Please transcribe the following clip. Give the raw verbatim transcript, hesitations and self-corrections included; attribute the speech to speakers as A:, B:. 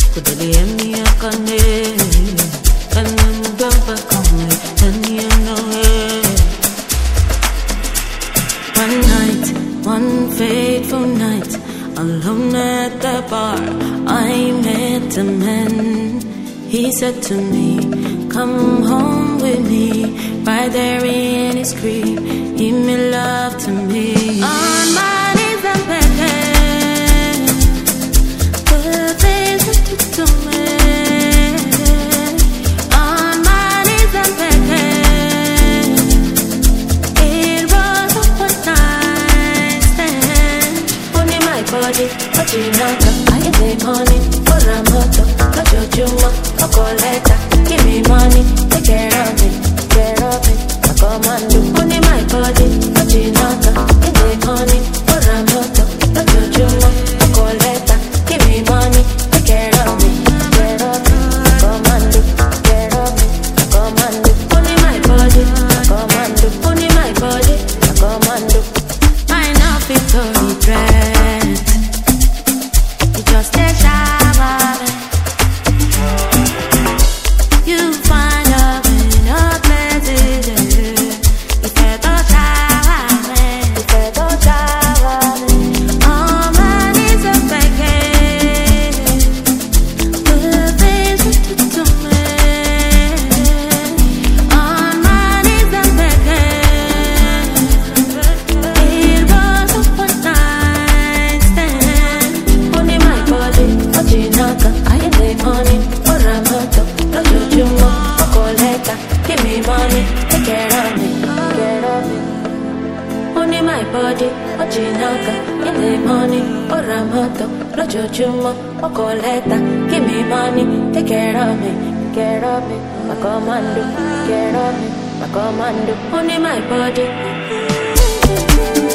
A: kudeli emi akane, kane mudamba kame, tani enoe. One night, one fateful night, alone at the bar, I met a man. He said to me, come home with me. Right there in his crib, he made love to me. On my knees I'm begging, the things that you do me. On my knees I'm begging, it was a one night stand. Only my body, but you know I get the money for a moto. Got your juma, a collector. Give me money, take care of me, care of me. I come and do only my body, but you know get the money for a moto. Got your juma, a collector. Give me money, take care of me, care of me. I come and do, care of me. I come and do only my body, I come and do only my body, I come and do. I know fit to regret. You just take shower. You find love in a places, yeah. If I don't shower, if I don't shower, all my needs are vacant. The things that you do me, all my needs are vacant. It was a one night stand. Only my body, but you know I ain't the money for a moto. Give me money, take care of me, care of me. Only my body, Ojinaka, in the money, or a moto, Rojo Jumo, or Coletta. Give me money, take care of me, care of me. My commando, care of me, my commando. Only my body.